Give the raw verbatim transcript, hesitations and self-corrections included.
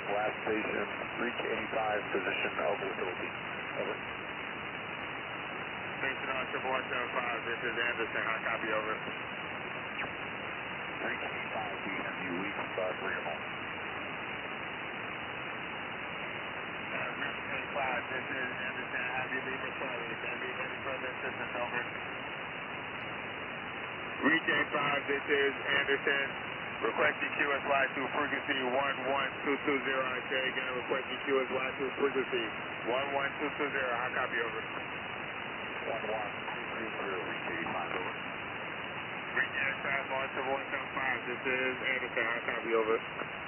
last station, reach eighty-five, position over the Philippines. Over. Station on triple one seven five, this is Anderson, high copy, over. Reach eighty-five, we have you weak, uh, three or more. Uh, reach eighty-five, this is Anderson, have you leave Charlie, can I be any further assistance, over. Reach eighty-five, this is Anderson, requesting Q S Y to frequency one one two two zero, I say again, requesting Q S Y to frequency one one two two zero, high copy, over. one one two two zero, reach eighty-five, over. Reach eighty-five on triple one seven five, this is Anderson, high copy, over.